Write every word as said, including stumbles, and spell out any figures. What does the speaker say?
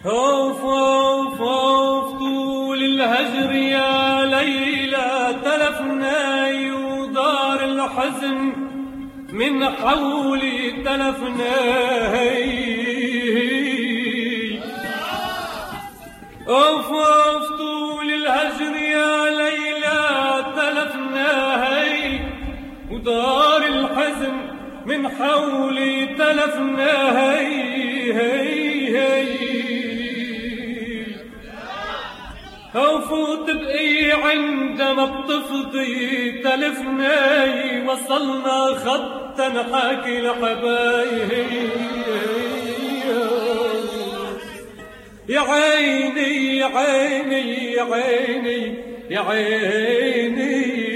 اوف اوف اوف طول الهجر يا ليلى تلفنا ودار الحزن من حولي تلفنا. اوف اوف طول الهجر يا ليلى تلفنا ودار الحزن من حولي تلفنا. هي هي هي وفوت بقي عندما بتفضي تلفنا وصلنا خطا نحاكي لحبايب. يا عيني يا عيني يا عيني يا عيني